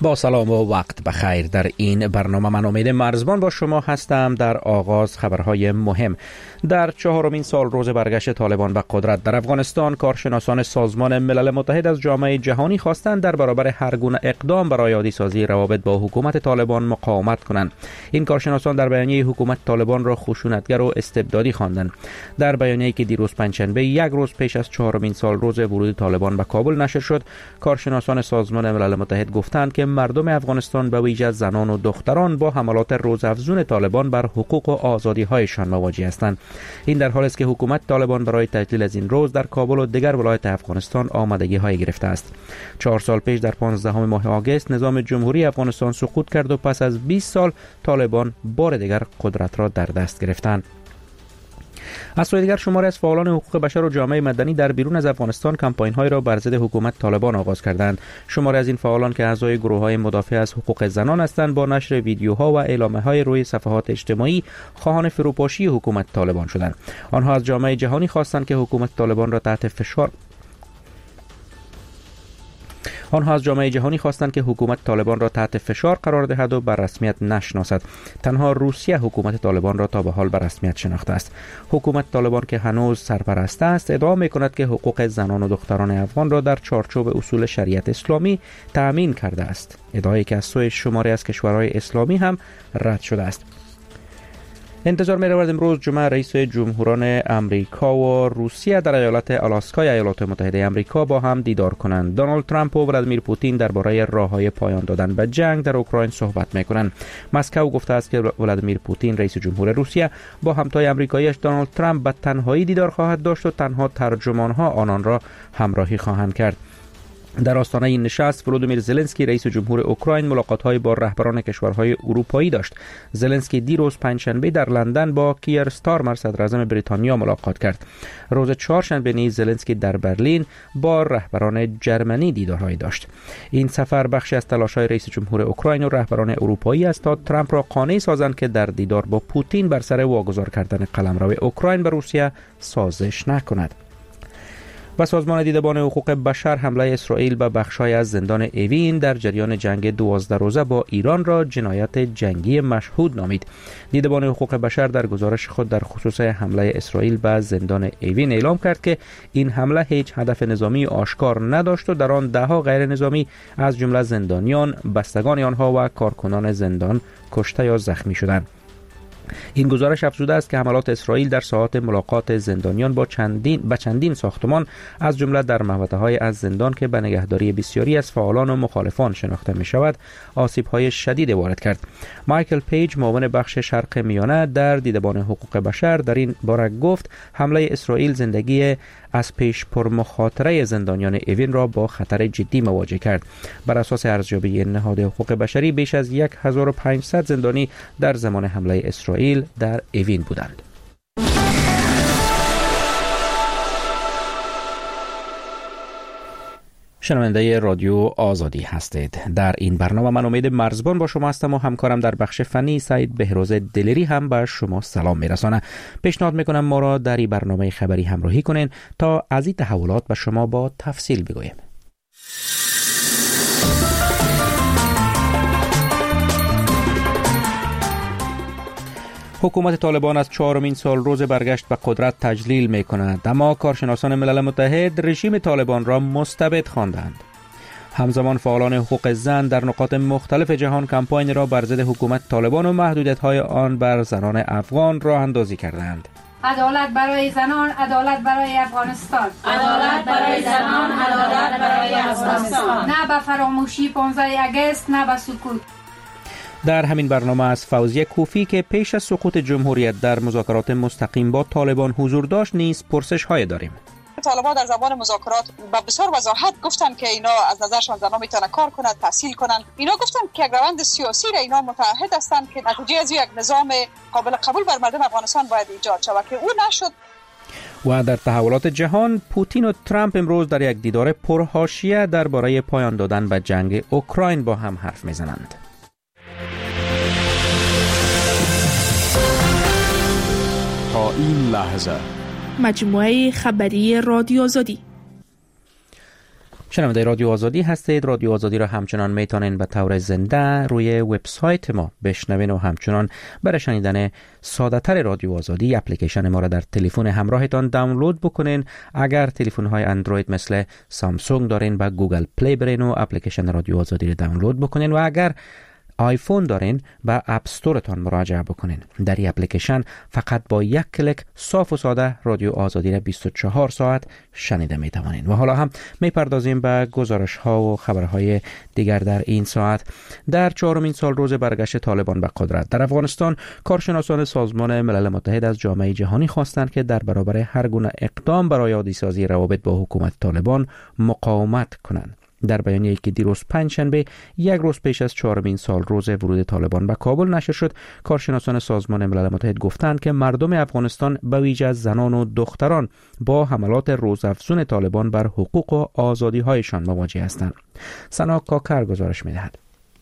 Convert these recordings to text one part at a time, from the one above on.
با سلام و وقت بخیر. در این برنامه من امید مرزبان با شما هستم. در آغاز خبرهای مهم. در 4مین سال روز برگشت طالبان به قدرت در افغانستان، کارشناسان سازمان ملل متحد از جامعه جهانی خواستند در برابر هر گونه اقدام برای عادی سازی روابط با حکومت طالبان مقاومت کنند. این کارشناسان در بیانیه حکومت طالبان را خشونتگر و استبدادی خواندند. در بیانیه‌ای که دیروز پنجشنبه یک روز پیش از 4مین سال روز ورود طالبان به کابل نشر شد، کارشناسان سازمان ملل متحد گفتند که مردم افغانستان به ویژه زنان و دختران با حملات روزافزون طالبان بر حقوق و آزادی‌هایشان مواجه هستند. این در حالی است که حکومت طالبان برای تعطیل از این روز در کابل و دیگر ولایات افغانستان آمادگی‌های گرفته است. 4 سال پیش در 15 ماه آگوست نظام جمهوری افغانستان سقوط کرد و پس از 20 سال طالبان بار دیگر قدرت را در دست گرفتند. از سوی دیگر شماری از فعالان حقوق بشر و جامعه مدنی در بیرون از افغانستان کمپاین‌های را بر ضد حکومت طالبان آغاز کردند. شماری از این فعالان که اعضای گروه‌های مدافع از حقوق زنان هستند با نشر ویدیوها و اعلامیه‌های روی صفحات اجتماعی خواهان فروپاشی حکومت طالبان شدند. آنها از جامعه جهانی خواستند که حکومت طالبان را تحت فشار قرار دهد و بر رسمیت نشناسد. تنها روسیه حکومت طالبان را تا به حال بر رسمیت شناخته است. حکومت طالبان که هنوز سرپرست است ادعا می‌کند که حقوق زنان و دختران افغان را در چارچوب اصول شریعت اسلامی تأمین کرده است. ادعایی که از سوی شماری از کشورهای اسلامی هم رد شده است. انتظار می رود امروز جمعه رئیس جمهوران امریکا و روسیه در ایالت آلاسکای ایالات متحده امریکا با هم دیدار کنند. دونالد ترامپ و ولادیمیر پوتین درباره راه‌های پایان دادن به جنگ در اوکراین صحبت می‌کنند. مسکو گفته است که ولادیمیر پوتین رئیس جمهور روسیه با همتای آمریکایی‌اش دونالد ترامپ به تنهایی دیدار خواهد داشت و تنها ترجمان‌ها آنان را همراهی خواهند کرد. در آستانه این نشست ولودیمیر زلنسکی رئیس جمهور اوکراین ملاقات‌های با رهبران کشورهای اروپایی داشت. زلنسکی دیروز پنجشنبه در لندن با کیر استارمر صدر اعظم بریتانیا ملاقات کرد. روز چهارشنبه نیز زلنسکی در برلین با رهبران جرمنی دیدارهایی داشت. این سفر بخشی از تلاش‌های رئیس جمهور اوکراین و رهبران اروپایی است تا ترامپ را قانع سازند که در دیدار با پوتین بر سر واگذار کردن قلمرو اوکراین به روسیه سازش نکند. و سازمان دیدبان حقوق بشر حمله اسرائیل به بخش‌های از زندان اوین در جریان جنگ 12 روزه با ایران را جنایت جنگی مشهود نامید. دیدبان حقوق بشر در گزارش خود در خصوص حمله اسرائیل به زندان اوین اعلام کرد که این حمله هیچ هدف نظامی آشکار نداشت و در آن ده‌ها غیر نظامی از جمله زندانیان، بستگان آنها و کارکنان زندان کشته یا زخمی شدند. این گزارش افزوده است که حملات اسرائیل در ساعات ملاقات زندانیان با چندین ساختمان از جمله در محوطه‌های از زندان که به نگهداری بسیاری از فعالان و مخالفان شناخته می‌شود آسیب‌های شدید وارد کرد. مایکل پیج معاون بخش شرق میانه در دیدبان حقوق بشر در این باره گفت حمله اسرائیل زندگی از پیش پرمخاطره زندانیان اوین را با خطر جدی مواجه کرد. بر اساس ارزیابی نهاد حقوق بشری بیش از 1500 زندانی در زمان حمله اسرائیل در اوین بودند. شنونده رادیو آزادی هستید. در این برنامه من امید مرزبان با شما هستم و همکارم در بخش فنی سعید بهروز دلیری هم به شما سلام میرسانه. پیشنهاد میکنم ما را در این برنامه خبری همراهی کنین تا از این تحولات به شما با تفصیل بگویم. حکومت طالبان از 4مین سال روز برگشت به قدرت تجلیل می کند، اما کارشناسان ملل متحد رژیم طالبان را مستبد خواندند. همزمان فعالان حقوق زن در نقاط مختلف جهان کمپاین را بر ضد حکومت طالبان و محدودیت‌های آن بر زنان افغان راه اندازی کردند. عدالت برای زنان، عدالت برای افغانستان. عدالت برای زنان، عدالت برای افغانستان. نه به فراموشی 15 آگوست، نه به سکوت. در همین برنامه از فوزیه کوفی که پیش از سقوط جمهوریت در مذاکرات مستقیم با طالبان حضور داشت نیز پرسش‌های داریم. طالبان در زمان مذاکرات با بسیار وضاحت گفتن که اینا از نظرشان زنان میتونن کار کنند، تحصیل کنند. اینا گفتن که یک روند سیاسی را اینا متعهد هستند که نتیجه از یک نظام قابل قبول بر مردم افغانستان باید ایجاد شود که او نشد. و در تحولات جهان پوتین و ترامپ امروز در یک دیدار پرحاشیه درباره پایان دادن به جنگ اوکراین با هم حرف میزنند. تا این لحظه مجموعه خبری رادیو آزادی. شنونده رادیو آزادی هستید. رادیو آزادی را همچنان میتونین به طور زنده روی وبسایت ما بشنوین و همچنان برای شنیدن ساده تر رادیو آزادی اپلیکیشن ما را در تلفن همراهتان دانلود بکنین. اگر تلفن های اندروید مثل سامسونگ دارین با گوگل پلی برین و اپلیکیشن رادیو آزادی را دانلود بکنین و اگر آیفون دارین با اپ استورتان مراجعه بکنین. در این اپلیکیشن فقط با یک کلیک صاف و ساده رادیو آزادی را 24 ساعت شنیده می توانین. و حالا هم می پردازیم به گزارش ها و خبرهای دیگر در این ساعت. در 4مین سال روز برگشت طالبان به قدرت در افغانستان، کارشناسان سازمان ملل متحد از جامعه جهانی خواستند که در برابر هر گونه اقدام برای عادی‌سازی روابط با حکومت طالبان مقاومت کنند. در بیانیه‌ای که دیروز پنجشنبه یک روز پیش از 4مین سال روز ورود طالبان به کابل نشر شد، کارشناسان سازمان ملل متحد گفتند که مردم افغانستان به ویژه زنان و دختران با حملات روزافزون طالبان بر حقوق و آزادی‌هایشان مواجه هستند. سنا کاکر گزارش می‌دهد.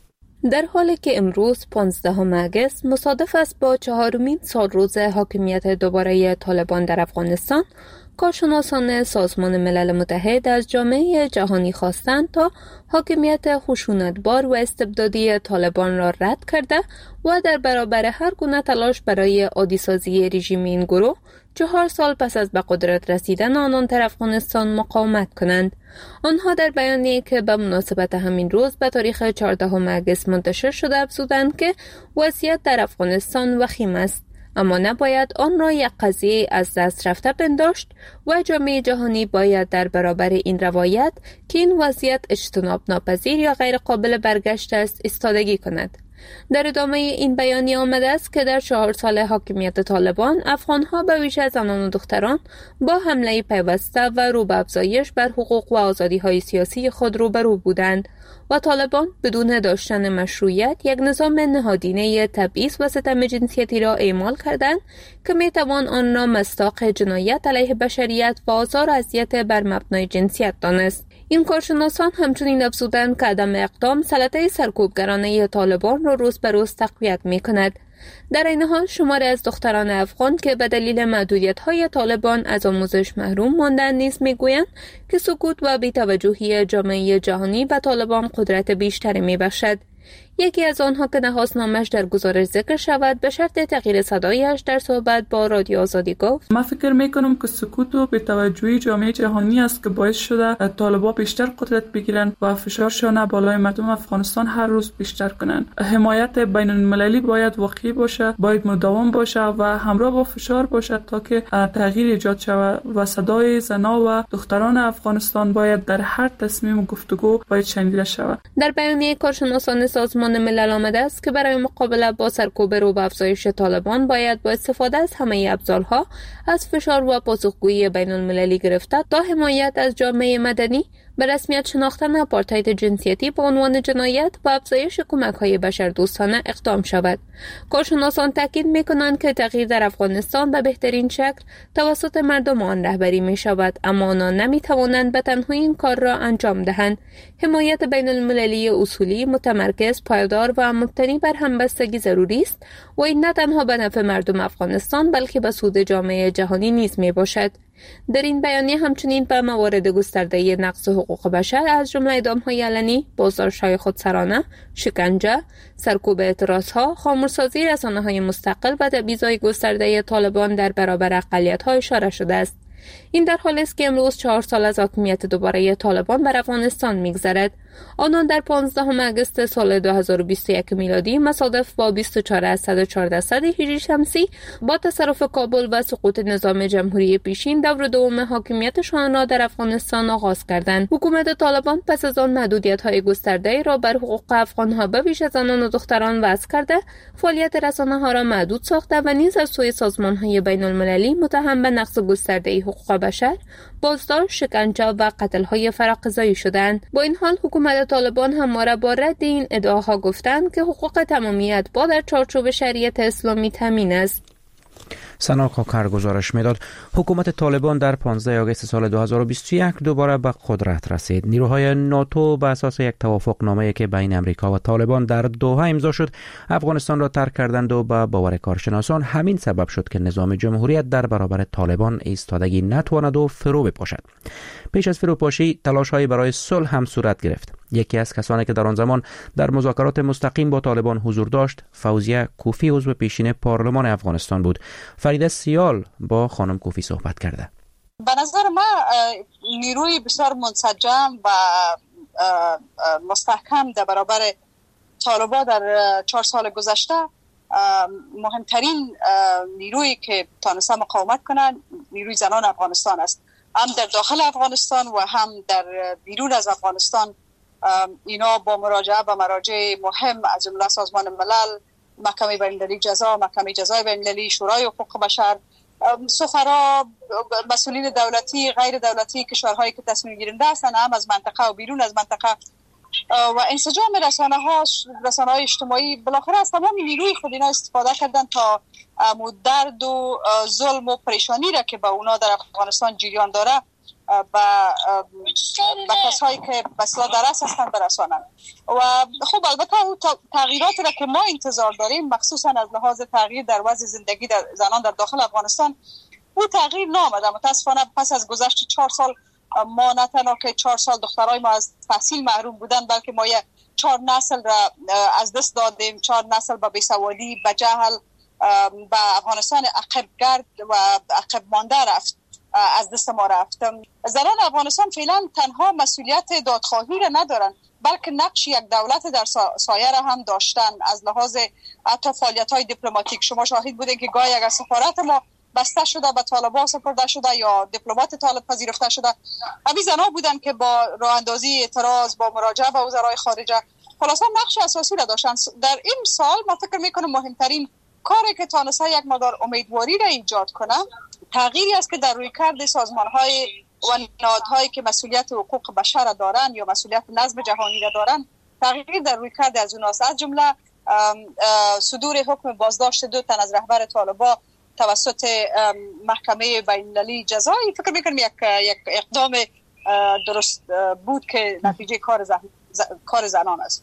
در حالی که امروز 15 اگست مصادف است با 4مین سال روز حاکمیت دوباره طالبان در افغانستان، کارشناسان سازمان ملل متحد از جامعه جهانی خواستند تا حاکمیت خشونتبار و استبدادی طالبان را رد کرده و در برابر هر گونه تلاش برای عادی‌سازی رژیم این گروه 4 سال پس از به قدرت رسیدن آنان در افغانستان مقاومت کنند. آنها در بیانیه‌ای که به مناسبت همین روز به تاریخ 14 اگست منتشر شده افزودند که وضعیت در افغانستان وخیم است، اما نباید آن را یک قضیه از دست رفته پنداشت و جامعه جهانی باید در برابر این روایت که این وضعیت اجتناب ناپذیر یا غیر قابل برگشت است ایستادگی کند. در ادامه این بیانیه آمده است که در 4 سال حاکمیت طالبان، افغانها به ویژه زنان و دختران با حمله پیوسته و رو به افزایش بر حقوق و آزادی‌های سیاسی خود روبرو بودند و طالبان بدون داشتن مشروعیت یک نظام نهادینه تبعیض و ستم جنسیتی را اعمال کردند که میتوان آن را مصداق جنایت علیه بشریت و آزار و اذیت بر مبنای جنسیت دانست. این کارشناسان همچنین افزودند که عدم اقدام سلطه سرکوبگرانه طالبان را روز به روز تقویت می‌کند. در این حال شماری از دختران افغان که به دلیل محدودیت‌های طالبان از آموزش محروم ماندند نیز می‌گویند که سکوت و بی‌توجهی جامعه جهانی به طالبان قدرت بیشتری می‌بخشد. یکی از آنها که نخواست نامش در گزارش ذکر شود به شرط تغییر صدایش در صحبت با رادیو آزادی گفت: من فکر میکنم که سکوت و بی‌توجهی جامعه جهانی است که باعث شده طالبان بیشتر قدرت بگیرند و فشارشان بالای مردم افغانستان هر روز بیشتر کنند. حمایت بین المللی باید واقعی باشه، باید مداوم باشه و همراه با فشار باشه تا که تغییر ایجاد شود و صدای زنان و دختران افغانستان باید در هر تصمیم و گفتگو باید شنیده شود. در بیانیه کارشناسان سازمان ملل آمده است که برای مقابله با سرکوب رو به افزایش طالبان باید با استفاده از همه ابزارها از فشار و پاسخگویی بین المللی گرفته تا حمایت از جامعه مدنی به رسمیت شناختن آپارتاید جنسیتی به عنوان جنایت و افزایش کمک‌های بشردوستانه اقدام شود. کارشناسان تاکید می‌کنند که تغییر در افغانستان به بهترین شکل توسط مردم آن رهبری می‌شود، اما آنها نمی‌توانند به تنهایی این کار را انجام دهند. حمایت بین المللی اصولی، متمرکز، پایدار و مبتنی بر همبستگی ضروری است و این نه تنها به نفع مردم افغانستان بلکه به سود جامعه جهانی نیز میباشد. در این بیانیه همچنین به موارد گسترده نقض حقوق بشر از جمله اعدام‌های علنی، بازداشت‌های خودسرانه، شکنجه، سرکوب اعتراض‌ها، خاموش‌سازی رسانه‌های مستقل و تبعیض‌های گسترده طالبان در برابر اقلیت‌ها اشاره شده است. این در حالی است که امروز 4 سال از حاکمیت دوباره طالبان بر افغانستان می‌گذرد. آنان در 15 اگست سال 2021 میلادی مصادف با 24 از 114 هجری شمسی با تصرف کابل و سقوط نظام جمهوری پیشین دور دوم حاکمیتشان را در افغانستان آغاز کردند. حکومت طالبان پس از آن محدودیت‌های گسترده را بر حقوق افغان‌ها به ویژه زنان و دختران وضع کرده، فعالیت رسانه‌ها را محدود ساخته و نیز از سوی سازمان‌های بین‌المللی متهم به نقض گسترده حقوق بشر، بازداشت، شکنجه و قتل‌های فراقضایی شدند. با این حال حکومت طالبان همواره با رد این ادعاها گفتند که حقوق تمامیت با در چارچوب شریعت اسلامی تامین است. سنا کاکر گزارش میداد. حکومت طالبان در 15 آگوست سال 2021 دوباره به قدرت رسید. نیروهای ناتو بر اساس یک توافقنامه‌ای که بین امریکا و طالبان در دوحه امضا شد، افغانستان را ترک کردند و به باور کارشناسان همین سبب شد که نظام جمهوریت در برابر طالبان ایستادگی نتواند و فرو بپاشد. پیش از فروپاشی تلاش‌هایی برای صلح هم صورت گرفت. یکی از کسانی که در آن زمان در مذاکرات مستقیم با طالبان حضور داشت، فوزیه کوفی، عضو پیشین پارلمان افغانستان بود. فریده سیال با خانم کوفی صحبت کرده. به نظر من نیروی بسیار منسجم و مستحکم در برابر طالبان در 4 سال گذشته، مهمترین نیرویی که تانسته مقاومت کنند نیروی زنان افغانستان است. هم در داخل افغانستان و هم در بیرون از افغانستان اینا با مراجعه به مراجع مهم از جمله سازمان ملل، محکمه بین‌المللی جزا، محکمه جزای بین‌المللی، شورای حقوق بشر، سفرا، مسئولین دولتی، غیر دولتی، کشورهایی که تصمیم گیرنده هستند هم از منطقه و بیرون از منطقه، و انسجام رسانه‌های اجتماعی، بالاخره از تمام نیروی خود اینا استفاده کردن تا درد و ظلم و پریشانی را که با اونا در افغانستان جریان داره و کسایی که به اصطلاح درس هستند برسانند. و خب البته اون تغییراتی را که ما انتظار داریم، مخصوصا از لحاظ تغییر در وضع زندگی در زنان در داخل افغانستان، اون تغییر نامده. متاسفانه پس از گذشت 4 سال ما نه تنها که 4 سال دخترای ما از تحصیل محروم بودن، بلکه ما 4 نسل را از دست دادیم. 4 نسل به بیسوادی، به جهل، به افغانستان عقب گرد و عقب مانده رفت، از دست ما رفتم. زنان افغانستان فعلا تنها مسئولیت دادخواهی را ندارن، بلکه نقش یک دولت در سایه را هم داشتن. از لحاظ حتی فعالیت‌های دیپلماتیک شما شاهد بودین که گاهی اگر سفارت ما بسته شده، به طالبان سپرده شده یا دیپلمات طالب پذیرفته شده، همین زنان بودن که با راه اندازی اعتراض، با مراجعه به وزرای خارجه، خلاصا نقش اساسی را داشتن. در این سال من فکر میکنم مهمترین کاری که تانسته یک مقدار امیدواری را ایجاد کنه، تغییری است که در رویکرد سازمان‌های و نهادهایی که مسئولیت حقوق بشر را دارن یا مسئولیت نظم جهانی را دارن، تغییر در رویکرد از اوناست. از جمله صدور حکم بازداشت 2 تن از رهبر طالبان توسط محکمه بین‌المللی جزایی، فکر می‌کنم یک اقدام درست بود که نتیجه کار زنان است.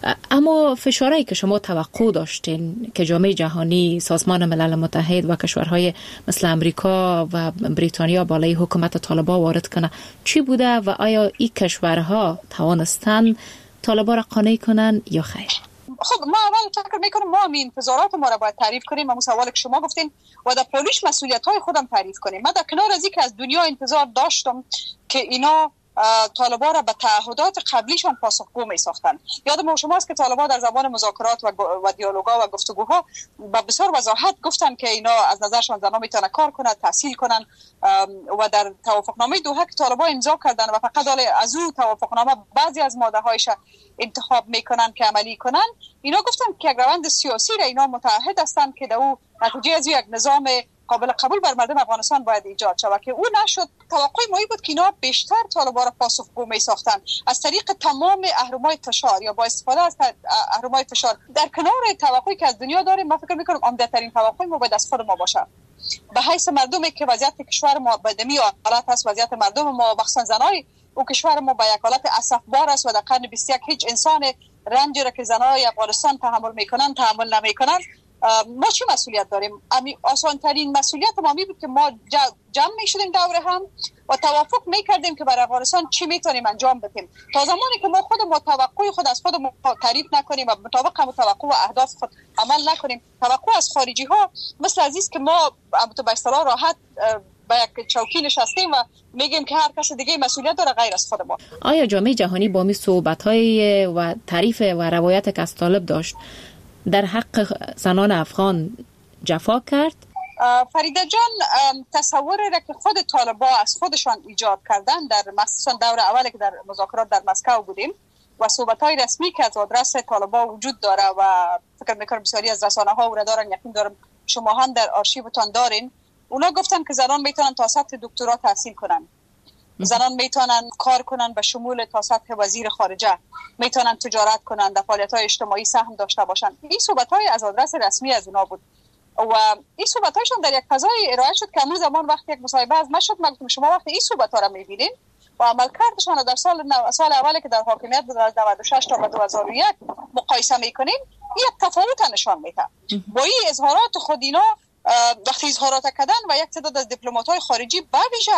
اما فشارهایی که شما توقع داشتین که جامعه جهانی، سازمان ملل متحد و کشورهای مثل امریکا و بریتانیا بالای حکومت طالبان وارد کنه، چی بوده و آیا این کشورها توانستن طالبان را قانع کنن یا خیر؟ خب ما اول فکر میکنم ما همین انتظارات ما را باید تعریف کنیم، همون سوالی که شما گفتین، و در پولیش مسئولیت‌های خودم تعریف کنیم. من در کنار از اینکه از دنیا انتظار داشتم که اینا طالبان را به تعهدات قبلیشان پاسخگو می ساختن. یادم شماست که طالبان در زمان مذاکرات و دیالوگا و گفتگوها با بسیار وضاحت گفتن که اینا از نظرشان زنان میتونن کار کنن، تحصیل کنن، و در توافقنامه دوحه که طالبان امضا کردن و فقط از اون توافقنامه بعضی از ماده‌هایش انتخاب میکنن که عملی کنن، اینا گفتن که یک روند سیاسی را اینا متعهد هستن که در او نتیجه از یک نظام قابل قبول بر مردم افغانستان باید ایجاد شود، که او نشد. توقع ما بود که اینا بیشتر طالبان را پاسخگو می ساختن از طریق تمام اهرم‌های فشار یا با استفاده از اهرم‌های فشار. در کنار توقعی که از دنیا داریم، من فکر می‌کنم عمده‌ترین توقع ما باید از خود ما باشه. به حیث مردمی که وضعیت کشور ما بدمی حالت است، وضعیت مردم ما مخصوصا زنای او کشور ما به یک حالت اسفبار است و در قرن 21 هیچ انسان رنجی را که زنای افغانستان تحمل نمی‌کنن ما چه مسئولیت داریم؟ آسان ترین مسئولیت ما می بود که ما جمع می شدیم دور هم و توافق می کردیم که برای افغانستان چی می تونیم انجام بدیم. تا زمانی که ما توقع خود از خود تعریف نکنیم و مطابق هم توقع و اهداف خود عمل نکنیم، توقع از خارجی ها مثل عزیز که ما به اصطلاح راحت با یک چوکی نشستیم و میگیم که هر کس دیگه مسئولیت داره غیر از خود ما. آیا جامعه جهانی با می صحبت‌های و تعریف و روایت که از طالب داشت در حق زنان افغان جفا کرد؟ فریده جان، تصوری را که خود طالبان از خودشان ایجاد کردن در مخصوصا دور اولی که در مذاکرات در مسکو بودیم و صحبت‌های رسمی که از آدرس طالبان وجود داره و فکر می‌کنم بسیاری از رسانه‌ها او را دارن، یقین دارم شما هم در آرشیوتان دارین، اونا گفتن که زنان میتونن تا سطح دکترا تحصیل کنن، زنان میتونن کار کنن به شمول تا سطح وزیر خارجه، میتونن تجارت کنن، در فعالیت‌های اجتماعی سهم داشته باشن. این صحبت‌های از آدرس رسمی از اونا بود. و این صحبت‌هایشان در یک فضای ارائه شد که امروز زمان وقتی یک مصاحبه از من شد، من گفتم شما وقتی این صحبت‌ها را می‌بینین و عملکردشان در سال اولی که در حاکمیت بود از 96 تا 2001 مقایسه می‌کنین، یک تفاوت نشان میده. با این اظهارات خود اینا وقتی اظهارات کردن و یک تعداد از دیپلمات‌های خارجی به ویژه